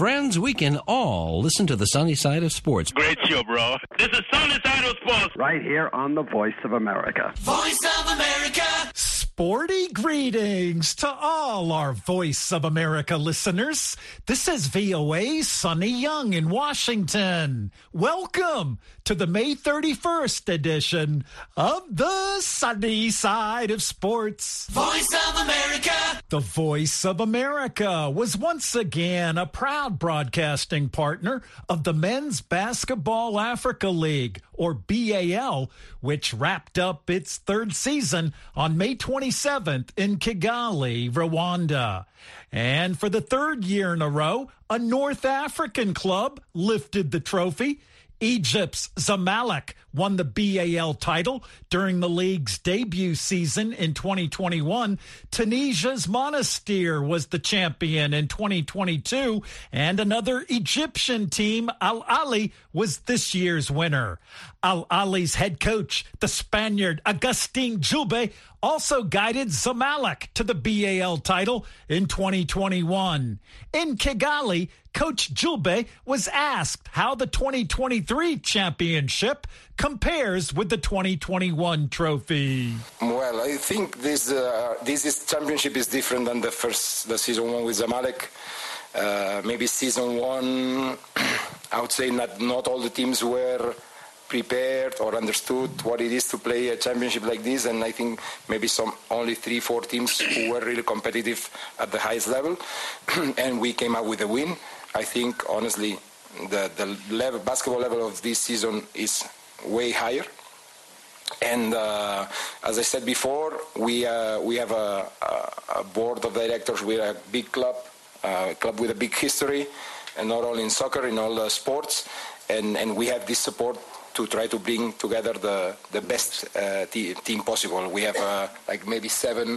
friends, we can all listen to the sunny side of sports. Great show, bro. This is Sunny Side of Sports. Right here on the Voice of America. Voice of America. Sporty greetings to all our Voice of America listeners. This is VOA's Sonny Young in Washington. Welcome to the May 31st edition of the Sunny Side of Sports. Voice of America. The Voice of America was once again a proud broadcasting partner of the Men's Basketball Africa League, or BAL, which wrapped up its third season on May 27th in Kigali, Rwanda. And for the third year in a row, a North African club lifted the trophy. Egypt's Zamalek won the BAL title during the league's debut season in 2021. Tunisia's Monastir was the champion in 2022, and another Egyptian team, Al Ahly, was this year's winner. Al Ahly's head coach, the Spaniard Agustin Djoubé, also guided Zamalek to the BAL title in 2021. In Kigali, Coach Djoubé was asked how the 2023 championship compares with the 2021 trophy. Well, I think this championship is different than the season one with Zamalek. Maybe season one, I would say not all the teams were prepared or understood what it is to play a championship like this, and I think maybe only 3-4 teams who were really competitive at the highest level, and we came out with a win. I think honestly the basketball level of this season is way higher, and as I said before, we have a board of directors. We're a big club, a club with a big history, and not only in soccer, in all the sports, and we have this support to try to bring together the best team possible. We have like maybe 6-7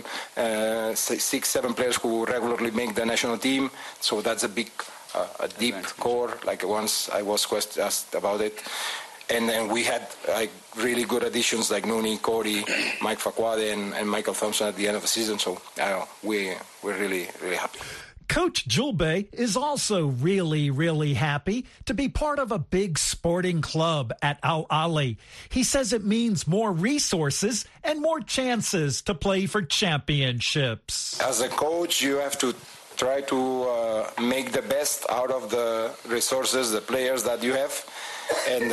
players who regularly make the national team, so that's a big, a deep core. Like once I was asked about it, and we had like really good additions like Nooni, Corey, Mike Fakwade, and Michael Thompson at the end of the season. So we're really happy. Coach Djoubé is also really happy to be part of a big sporting club at Al Ahly. He says it means more resources and more chances to play for championships. As a coach, you have to try to make the best out of the resources, the players that you have. And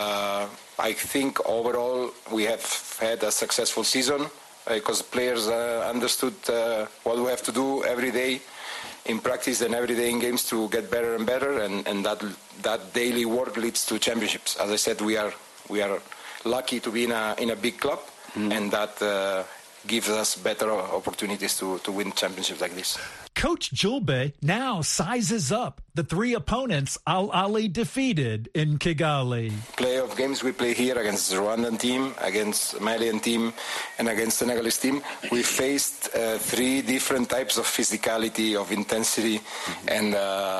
I think overall we have had a successful season because players understood what we have to do every day in practice and every day in games to get better and better, and that daily work leads to championships. As I said, we are lucky to be in a big club, and that gives us better opportunities to win championships like this. Coach Djoubé now sizes up the three opponents Al Ahly defeated in Kigali. Playoff games we play here against the Rwandan team, against Malian team, and against Senegalese team. We faced three different types of physicality, of intensity, and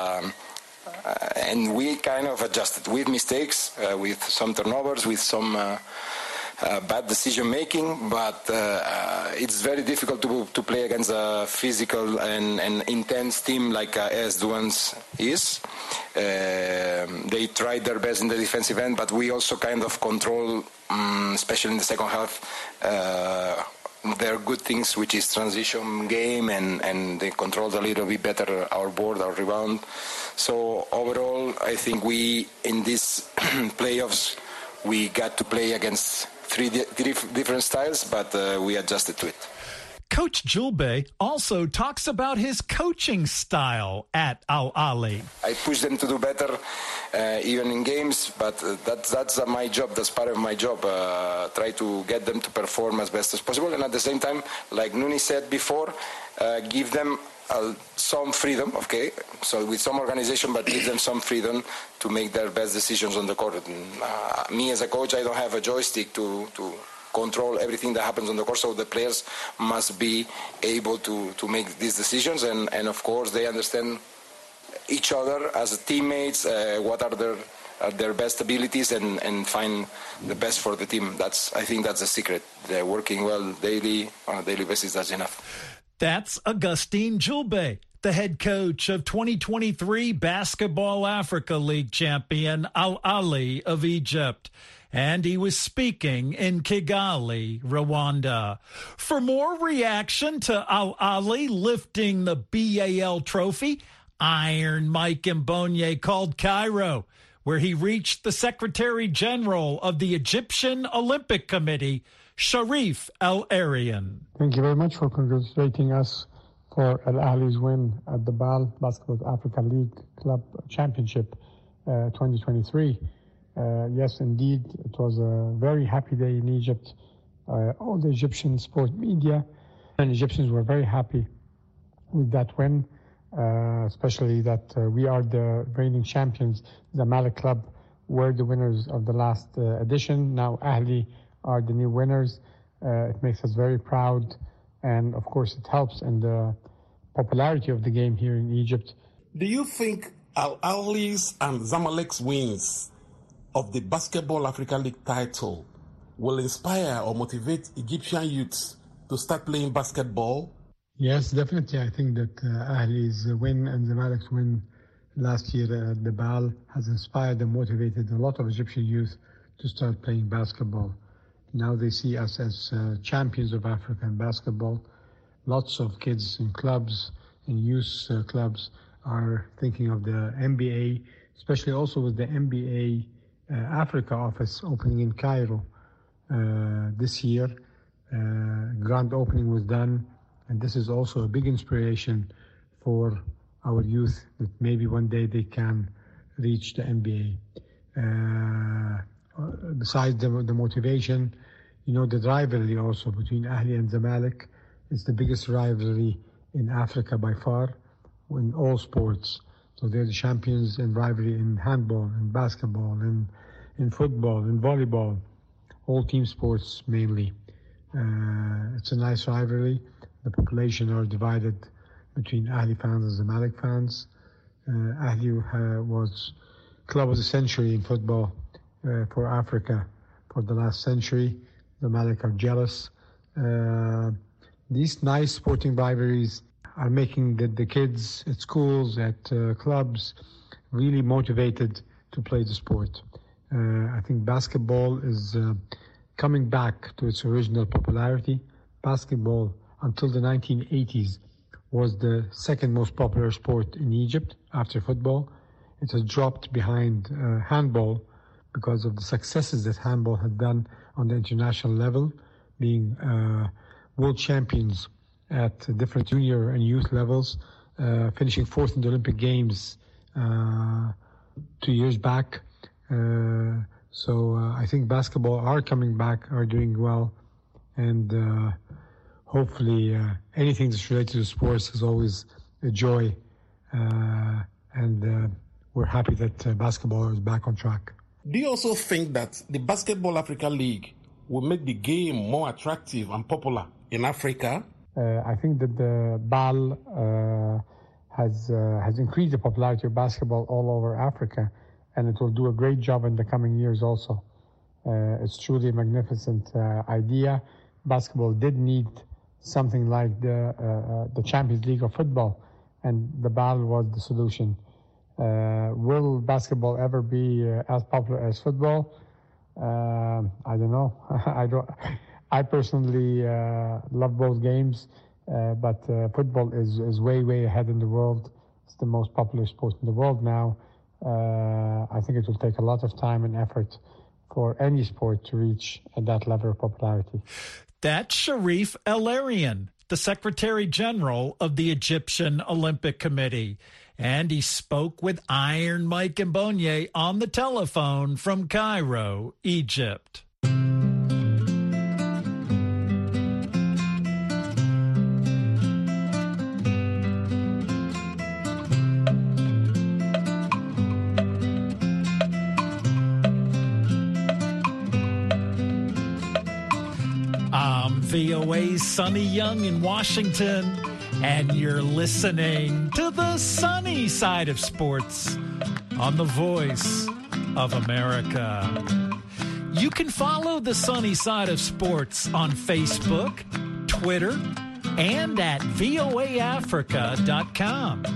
we kind of adjusted with mistakes, with some turnovers, with some bad decision making, but it's very difficult to play against a physical and intense team like AS Douanes is. They tried their best in the defensive end, but we also kind of control, especially in the second half, their good things, which is transition game, and they controlled a little bit better our board, our rebound. So overall, I think we, in these playoffs, we got to play against three different styles, but we adjusted to it. Coach Djoubé also talks about his coaching style at Al Ahly. I push them to do better, even in games, but that's my job. That's part of my job. Try to get them to perform as best as possible, and at the same time, like Nooni said before, give them some freedom, okay? So with some organization, but give them some freedom to make their best decisions on the court. Me as a coach, I don't have a joystick to control everything that happens on the court, so the players must be able to make these decisions, and of course they understand each other as teammates, what are their best abilities, and find the best for the team. I think that's the secret. They're working well daily, on a daily basis, that's enough. That's Agustin Djoubé, the head coach of 2023 Basketball Africa League champion Al Ahly of Egypt. And he was speaking in Kigali, Rwanda. For more reaction to Al Ahly lifting the BAL trophy, Iron Mike Mbonye called Cairo, where he reached the Secretary General of the Egyptian Olympic Committee, Sharif El-Arian. Thank you very much for congratulating us for Al Ahly's win at the BAL Basketball Africa League Club Championship 2023. Yes, indeed, it was a very happy day in Egypt. All the Egyptian sport media and Egyptians were very happy with that win, especially that we are the reigning champions. Zamalek Club were the winners of the last edition. Now Ahly are the new winners. It makes us very proud, and of course it helps in the popularity of the game here in Egypt. Do you think Al Ahly's and Zamalek's wins of the Basketball Africa League title will inspire or motivate Egyptian youths to start playing basketball? Yes, definitely. I think that Ahly's win and Zamalek's win last year at the BAL has inspired and motivated a lot of Egyptian youth to start playing basketball. Now they see us as champions of Africa in basketball. Lots of kids in clubs, in youth clubs, are thinking of the NBA, especially also with the NBA Africa office opening in Cairo this year. Grand opening was done, and this is also a big inspiration for our youth that maybe one day they can reach the NBA. Besides the motivation, the rivalry also between Ahly and Zamalek is the biggest rivalry in Africa by far in all sports. So they're the champions in rivalry in handball, in basketball, in football, in volleyball, all team sports mainly. It's a nice rivalry. The population are divided between Ahly fans and Zamalek fans. Ahly was club of the century in football for Africa for the last century. Zamalek are jealous. These nice sporting rivalries are making the kids at schools, at clubs, really motivated to play the sport. I think basketball is coming back to its original popularity. Basketball, until the 1980s, was the second most popular sport in Egypt after football. It has dropped behind handball because of the successes that handball had done on the international level, being world champions at different junior and youth levels, finishing fourth in the Olympic Games 2 years back. So I think basketball are coming back, are doing well, and hopefully anything that's related to sports is always a joy, and we're happy that basketball is back on track. Do you also think that the Basketball Africa League will make the game more attractive and popular in Africa? I think that the BAL has increased the popularity of basketball all over Africa, and it will do a great job in the coming years also. It's truly a magnificent idea. Basketball did need something like the Champions League of football, and the BAL was the solution. Will basketball ever be as popular as football? I don't know. I personally love both games, but football is way ahead in the world. It's the most popular sport in the world now. I think it will take a lot of time and effort for any sport to reach that level of popularity. That's Sharif El-Arian, the Secretary General of the Egyptian Olympic Committee. And he spoke with Iron Mike Mbonye on the telephone from Cairo, Egypt. I'm VOA's Sonny Young in Washington, and you're listening to the sunny side of sports on the Voice of America. You can follow the sunny side of sports on Facebook, Twitter, and at voaafrica.com.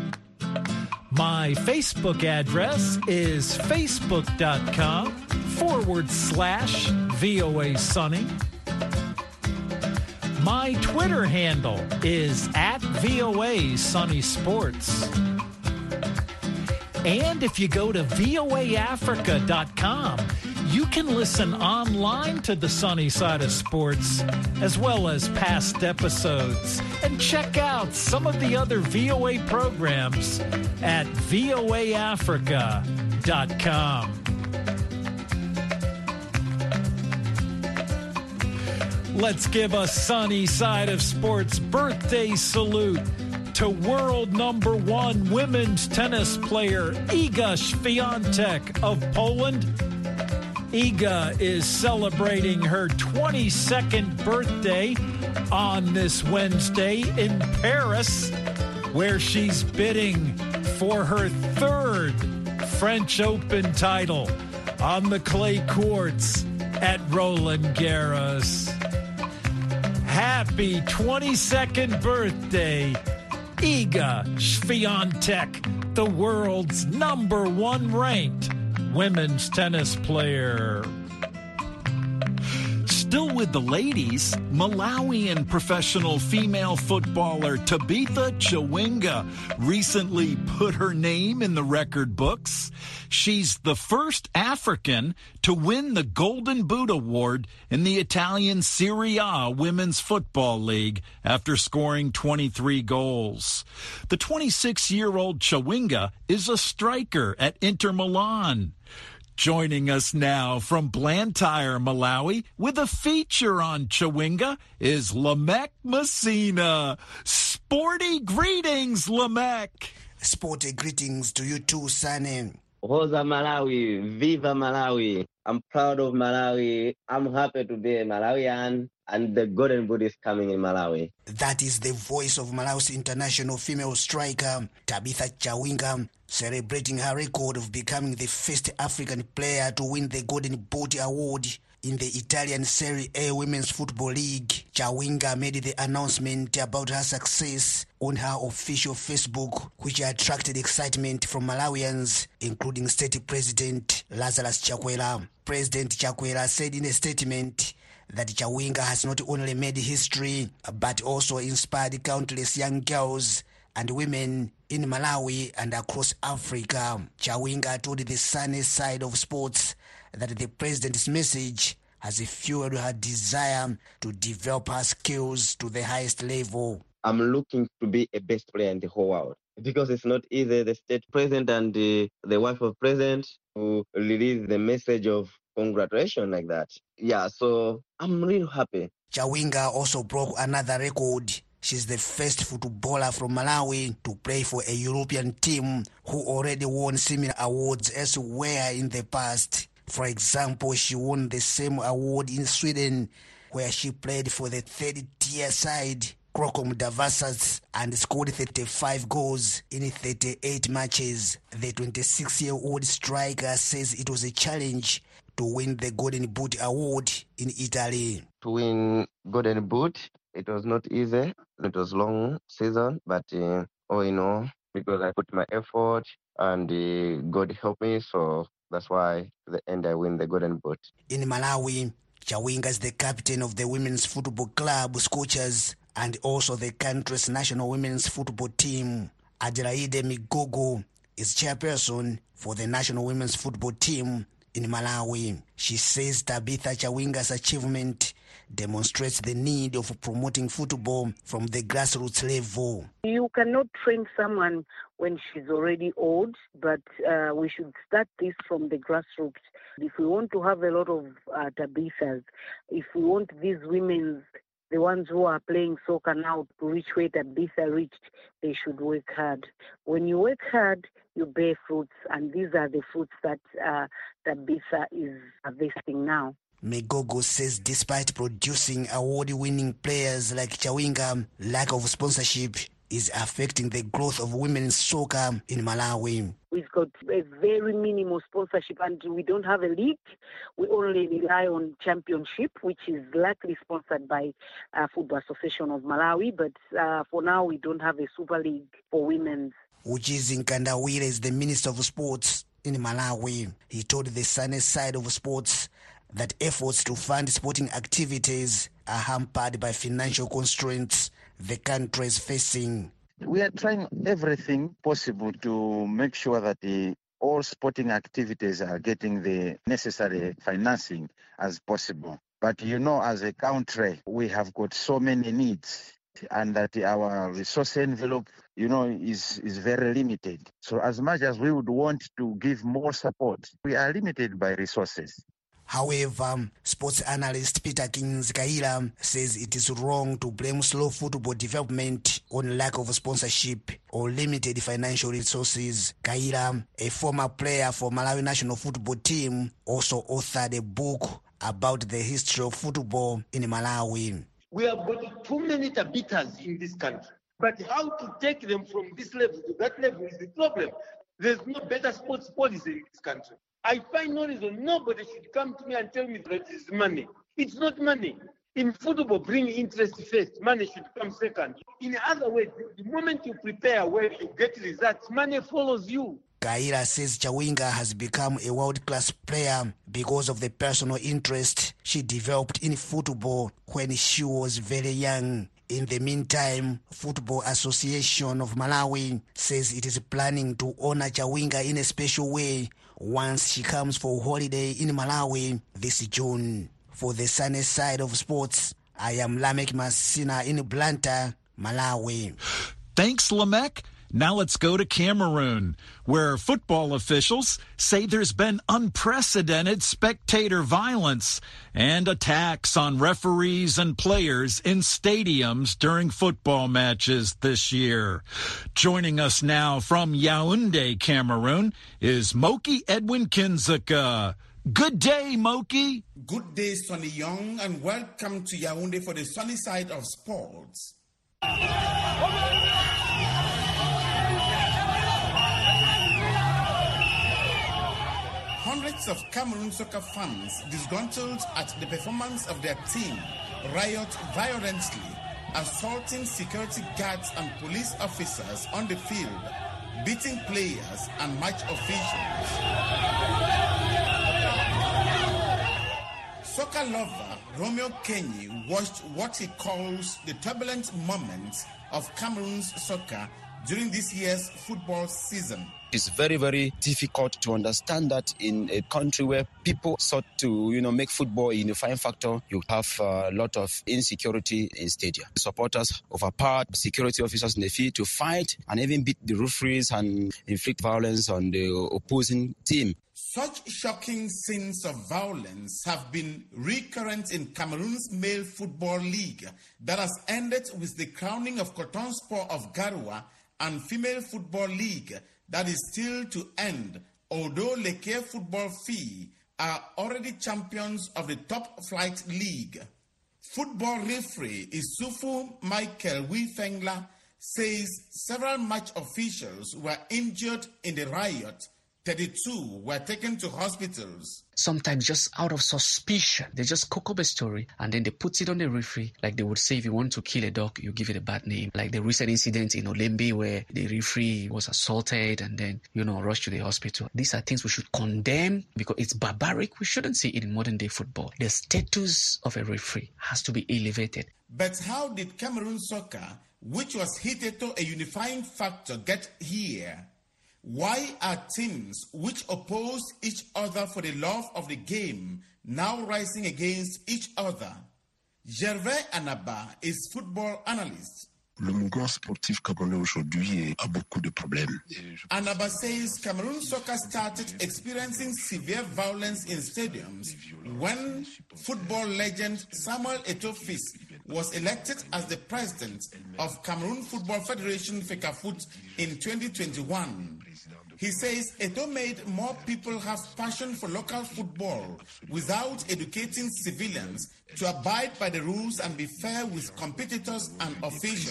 My Facebook address is facebook.com/VOA Sunny. My Twitter handle is at VOA Sunny Sports. And if you go to voaafrica.com, you can listen online to the Sunny Side of Sports, as well as past episodes, and check out some of the other VOA programs at voaafrica.com. Let's give a Sunny Side of Sports birthday salute to world #1 women's tennis player Iga Świątek of Poland. Iga is celebrating her 22nd birthday on this Wednesday in Paris, where she's bidding for her 3rd French Open title on the clay courts at Roland Garros. Happy 22nd birthday, Iga Świątek, the world's #1 ranked women's tennis player. Still with the ladies, Malawian professional female footballer Tabitha Chawinga recently put her name in the record books. She's the first African to win the Golden Boot Award in the Italian Serie A Women's Football League after scoring 23 goals. The 26-year-old Chawinga is a striker at Inter Milan. Joining us now from Blantyre, Malawi, with a feature on Chawinga is Lamek Messina. Sporty greetings, Lamek. Sporty greetings to you too, Sunny. Rosa Malawi, Viva Malawi. I'm proud of Malawi. I'm happy to be a Malawian, and the Golden Boot is coming in Malawi. That is the voice of Malawi's international female striker, Tabitha Chawinga, celebrating her record of becoming the first African player to win the Golden Boot Award in the Italian Serie A Women's Football League. Chawinga made the announcement about her success on her official Facebook, which attracted excitement from Malawians, including State President Lazarus Chakwera. President Chakwera said in a statement that Chawinga has not only made history, but also inspired countless young girls and women in Malawi and across Africa. Chawinga told the Sunny Side of Sports that the president's message has fueled her desire to develop her skills to the highest level. I'm looking to be a best player in the whole world, because it's not easy. The state president and the wife of president who release the message of congratulations like that. Yeah, so I'm really happy. Chawinga also broke another record. She's the first footballer from Malawi to play for a European team who already won similar awards elsewhere in the past. For example, she won the same award in Sweden, where she played for the third-tier side, Krokom Davasas, and scored 35 goals in 38 matches. The 26-year-old striker says it was a challenge to win the Golden Boot Award in Italy. To win Golden Boot, it was not easy. It was a long season, but because I put my effort and God helped me, so that's why at the end I win the Golden Boot. In Malawi, Chawinga is the captain of the women's football club, Scorchers, and also the country's national women's football team. Adelaide Migogo is chairperson for the national women's football team in Malawi. She says Tabitha Chawinga's achievement demonstrates the need of promoting football from the grassroots level. You cannot train someone when she's already old, but we should start this from the grassroots. If we want to have a lot of Tabithas, if we want these women, the ones who are playing soccer now, to reach where Tabitha reached, they should work hard. When you work hard, you bear fruits, and these are the fruits that Tabitha is harvesting now. Migogo says despite producing award-winning players like Chawinga, lack of sponsorship is affecting the growth of women's soccer in Malawi. We've got a very minimal sponsorship and we don't have a league. We only rely on championship, which is likely sponsored by Football Association of Malawi. But for now, we don't have a super league for women's. Uchizi Nkandawire is the Minister of Sports in Malawi. He told the Sunny Side of Sports that efforts to fund sporting activities are hampered by financial constraints the country is facing. We are trying everything possible to make sure that all sporting activities are getting the necessary financing as possible. But as a country, we have got so many needs and that our resource envelope, is very limited. So as much as we would want to give more support, we are limited by resources. However, sports analyst Peter Kinzikaila says it is wrong to blame slow football development on lack of sponsorship or limited financial resources. Kaila, a former player for Malawi national football team, also authored a book about the history of football in Malawi. We have got too many Tabitas in this country, but how to take them from this level to that level is the problem. There's no better sports policy in this country. I find no reason nobody should come to me and tell me that it's money. It's not money. In football, bring interest first. Money should come second. In other words, the moment you prepare where you get results, money follows you. Kaila says Chawinga has become a world-class player because of the personal interest she developed in football when she was very young. In the meantime, Football Association of Malawi says it is planning to honor Chawinga in a special way once she comes for holiday in Malawi this June. For the Sunny Side of Sports, I am Lamek Masina in Blantyre, Malawi. Thanks, Lamek. Now let's go to Cameroon, where football officials say there's been unprecedented spectator violence and attacks on referees and players in stadiums during football matches this year. Joining us now from Yaoundé, Cameroon, is Moki Edwin Kinzika. Good day, Moki. Good day, Sonny Young, and welcome to Yaoundé for the Sunny Side of Sports. Hundreds of Cameroon soccer fans, disgruntled at the performance of their team, riot violently, assaulting security guards and police officers on the field, beating players and match officials. Soccer lover Romeo Kenyi watched what he calls the turbulent moments of Cameroon's soccer during this year's football season. It's very, very difficult to understand that in a country where people sought to, make football a unifying factor, you have a lot of insecurity in stadium. Supporters overpowered security officers in the field to fight and even beat the referees and inflict violence on the opposing team. Such shocking scenes of violence have been recurrent in Cameroon's male football league that has ended with the crowning of Coton Sport of Garoua and female football league that is still to end, although Lekki Football Fee are already champions of the top flight league. Football referee Isufu Michael Wifengla says several match officials were injured in the riot. 32 were taken to hospitals. Sometimes just out of suspicion, they just cook up a story and then they put it on the referee. Like they would say, if you want to kill a dog, you give it a bad name. Like the recent incident in Olembe where the referee was assaulted and then, rushed to the hospital. These are things we should condemn because it's barbaric. We shouldn't see it in modern day football. The status of a referee has to be elevated. But how did Cameroon soccer, which was hitherto a unifying factor, get here? Why are teams which oppose each other for the love of the game now rising against each other? Gervais Anaba is football analyst. Le mouvement sportif camerounais aujourd'hui a beaucoup de problèmes. Anaba says Cameroon soccer started experiencing severe violence in stadiums when football legend Samuel Eto'o was elected as the president of Cameroon Football Federation FECAFOOT in 2021. He says Eto'o made more people have passion for local football without educating civilians to abide by the rules and be fair with competitors and officials.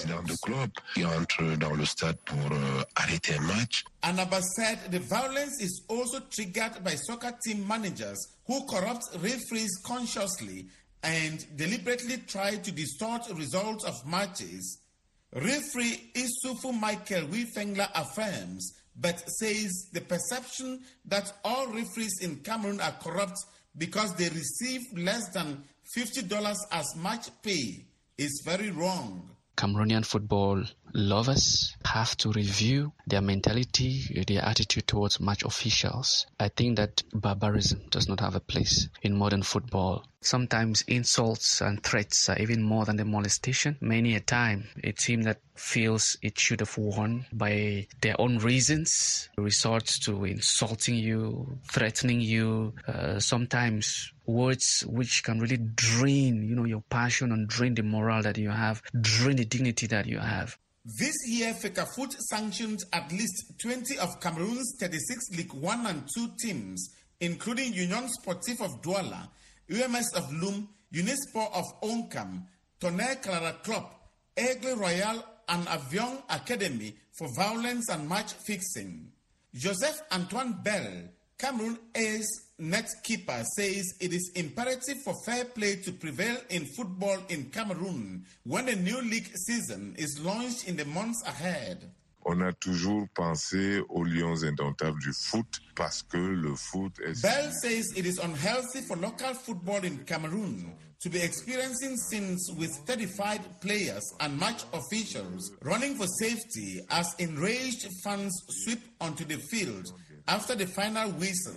Anaba said the violence is also triggered by soccer team managers who corrupt referees consciously and deliberately try to distort results of matches. Referee Isufu Michael Wifengla affirms, but says the perception that all referees in Cameroon are corrupt because they receive less than $50 as match pay is very wrong. Cameroonian football lovers have to review their mentality, their attitude towards match officials. I think that barbarism does not have a place in modern football. Sometimes insults and threats are even more than the molestation. Many a time, a team that feels it should have won by their own reasons resorts to insulting you, threatening you, sometimes words which can really drain, your passion and drain the morale that you have, drain the dignity that you have. This year, FECAFOOT sanctioned at least 20 of Cameroon's 36 League 1 and 2 teams, including Union Sportif of Douala, UMS of Loum, Unisport of Onkam, Tonnerre Clara Club, Aigle Royal, and Avion Academy for violence and match fixing. Joseph Antoine Bell, Cameroon A's net keeper, says it is imperative for fair play to prevail in football in Cameroon when a new league season is launched in the months ahead. On a toujours pensé aux lions indomptables du foot parce que le foot est... Bell says it is unhealthy for local football in Cameroon to be experiencing scenes with 35 players and match officials running for safety as enraged fans sweep onto the field after the final whistle.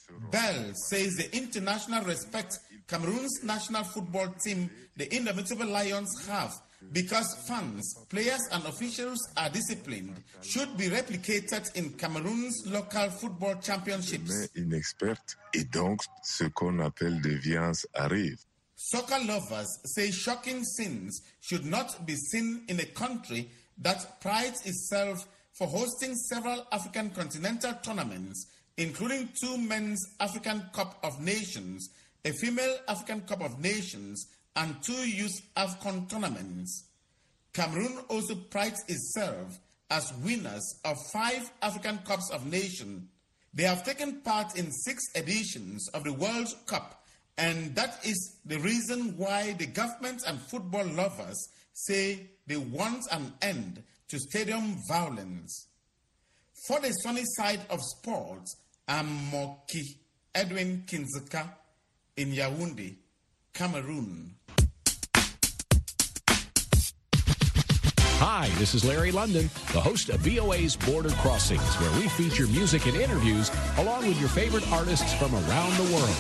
Bell says the international respect Cameroon's national football team, the Indomitable Lions, have because fans, players and officials are disciplined should be replicated in Cameroon's local football championships. Inexperte et donc ce qu'on appelle déviance arrive. Soccer lovers say shocking scenes should not be seen in a country that prides itself for hosting several African continental tournaments, including 2 Men's African Cup of Nations, a Female African Cup of Nations, and 2 Youth AFCON tournaments. Cameroon also prides itself as winners of 5 African Cups of Nations. They have taken part in 6 editions of the World Cup, and that is the reason why the government and football lovers say they want an end to stadium violence. For the sunny side of sports, I'm Moki Edwin Kinzuka in Yaoundé, Cameroon. Hi, this is Larry London, the host of VOA's Border Crossings, where we feature music and interviews along with your favorite artists from around the world.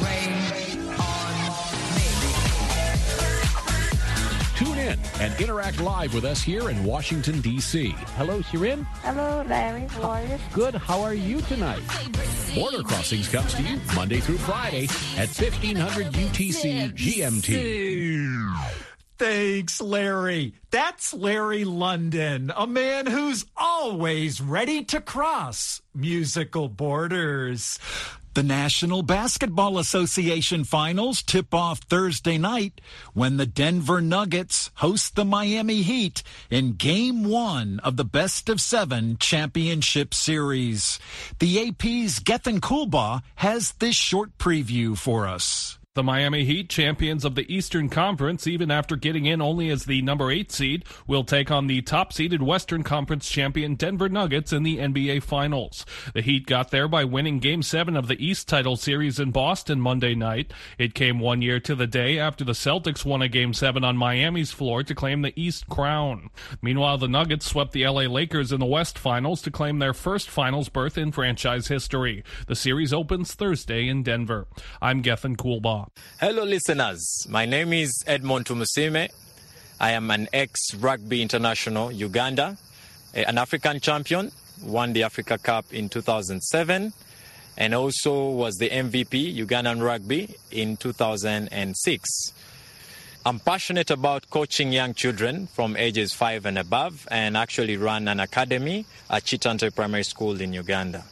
Tune in and interact live with us here in Washington, D.C. Hello, Shirin. Hello, Larry. How are you? Good. How are you tonight? Border Crossings comes to you Monday through Friday at 1500 UTC GMT. Thanks, Larry. That's Larry London, a man who's always ready to cross musical borders. The National Basketball Association finals tip off Thursday night when the Denver Nuggets host the Miami Heat in Game 1 of the Best-of-7 Championship Series. The AP's Gethin Coolbaugh has this short preview for us. The Miami Heat, champions of the Eastern Conference, even after getting in only as the number 8 seed, will take on the top-seeded Western Conference champion Denver Nuggets in the NBA Finals. The Heat got there by winning Game 7 of the East title series in Boston Monday night. It came 1 year to the day after the Celtics won a Game 7 on Miami's floor to claim the East crown. Meanwhile, the Nuggets swept the LA Lakers in the West Finals to claim their first Finals berth in franchise history. The series opens Thursday in Denver. I'm Gethin Coolbaugh. Hello, listeners. My name is Edmond Tumusime. I am an ex-rugby international, Uganda, an African champion, won the Africa Cup in 2007, and also was the MVP, Ugandan Rugby, in 2006. I'm passionate about coaching young children from ages 5 and above, and actually run an academy at Chitante Primary School in Uganda.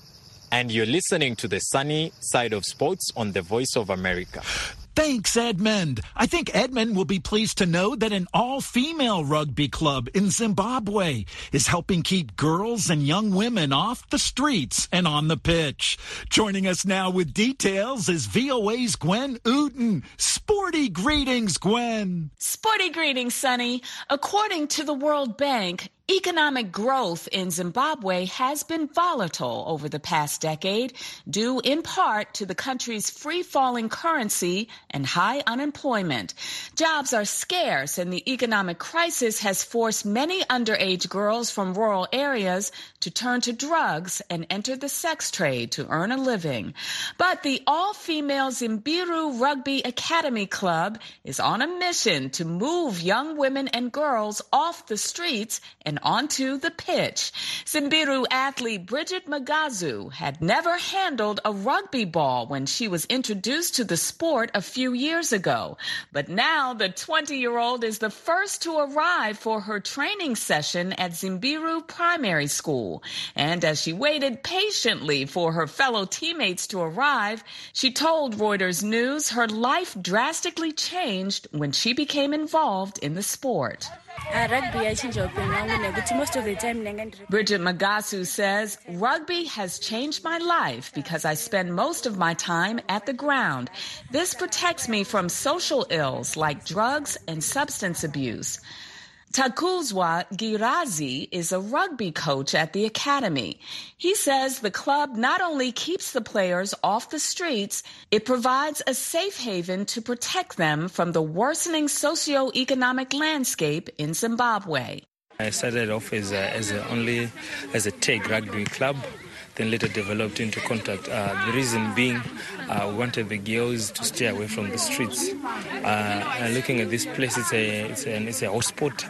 And you're listening to the sunny side of sports on the Voice of America. Thanks, Edmund. I think Edmund will be pleased to know that an all-female rugby club in Zimbabwe is helping keep girls and young women off the streets and on the pitch. Joining us now with details is VOA's Gwen Uden. Sporty greetings, Gwen. Sporty greetings, Sonny. According to the World Bank, economic growth in Zimbabwe has been volatile over the past decade, due in part to the country's free-falling currency and high unemployment. Jobs are scarce, and the economic crisis has forced many underage girls from rural areas to turn to drugs and enter the sex trade to earn a living. But the all-female Zimbiru Rugby Academy Club is on a mission to move young women and girls off the streets and onto the pitch. Zimbiru athlete Bridget Magazu had never handled a rugby ball when she was introduced to the sport a few years ago. But now the 20-year-old is the first to arrive for her training session at Zimbiru Primary School. And as she waited patiently for her fellow teammates to arrive, she told Reuters News her life drastically changed when she became involved in the sport. Bridget Magasu says, rugby has changed my life because I spend most of my time at the ground. This protects me from social ills like drugs and substance abuse. Takuzwa Girazi is a rugby coach at the academy. He says the club not only keeps the players off the streets, it provides a safe haven to protect them from the worsening socio-economic landscape in Zimbabwe. I started off as a tag rugby club, then later developed into contact. The reason being, we wanted the girls to stay away from the streets. Looking at this place, it's a hotspot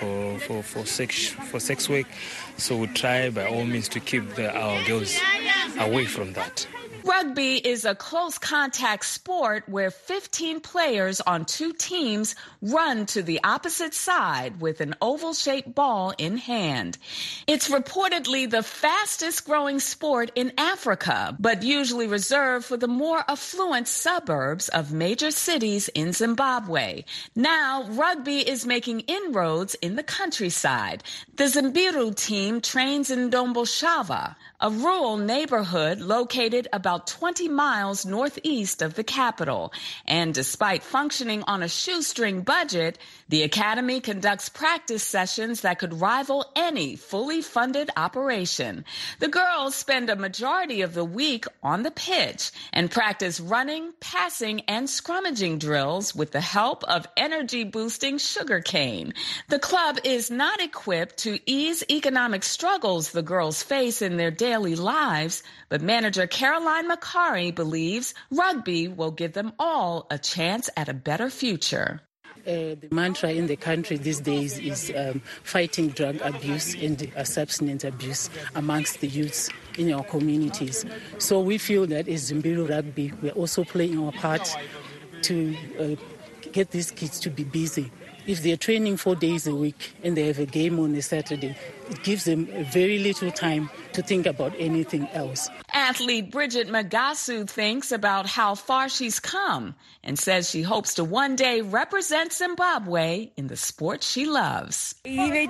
for sex work. So we try by all means to keep our girls away from that. Rugby is a close contact sport where 15 players on two teams run to the opposite side with an oval-shaped ball in hand. It's reportedly the fastest growing sport in Africa, but usually reserved for the more affluent suburbs of major cities in Zimbabwe. Now, rugby is making inroads in the countryside. The Zimbiru team trains in Domboshava, a rural neighborhood located about 20 miles northeast of the capital. And despite functioning on a shoestring budget, the academy conducts practice sessions that could rival any fully funded operation. The girls spend a majority of the week on the pitch and practice running, passing, and scrummaging drills with the help of energy-boosting sugarcane. The club is not equipped to ease economic struggles the girls face in their daily lives, but manager Caroline Makari believes rugby will give them all a chance at a better future. The mantra in the country these days is fighting drug abuse and substance abuse amongst the youths in our communities. So we feel that as Zimbiru Rugby, we're also playing our part to get these kids to be busy. If they're training 4 days a week and they have a game on a Saturday, it gives them very little time to think about anything else. Athlete Bridget Magasu thinks about how far she's come and says she hopes to one day represent Zimbabwe in the sport she loves. Bridget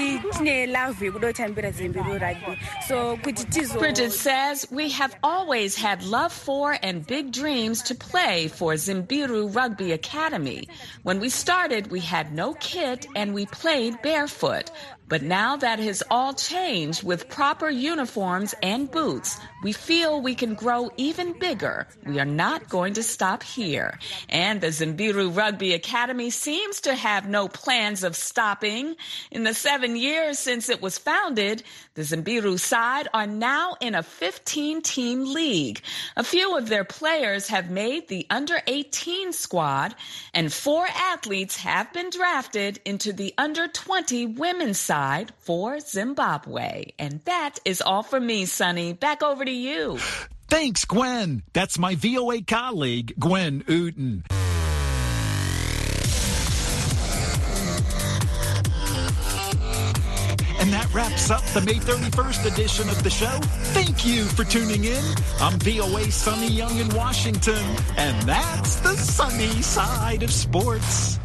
says, we have always had love for and big dreams to play for Zimbiru Rugby Academy. When we started, we had no kit and we played barefoot. But now that has all changed with proper uniforms and boots. We feel we can grow even bigger. We are not going to stop here. And the Zimbiru Rugby Academy seems to have no plans of stopping. In the 7 years since it was founded, the Zimbiru side are now in a 15-team league. A few of their players have made the under-18 squad, and 4 athletes have been drafted into the under-20 women's side for Zimbabwe. And that is all for me, Sonny. Back over to you. Thanks, Gwen. That's my VOA colleague, Gwen Uden. And that that wraps up the May 31st edition of the show. Thank you for tuning in. I'm VOA Sonny Young in Washington, and that's the sunny side of sports.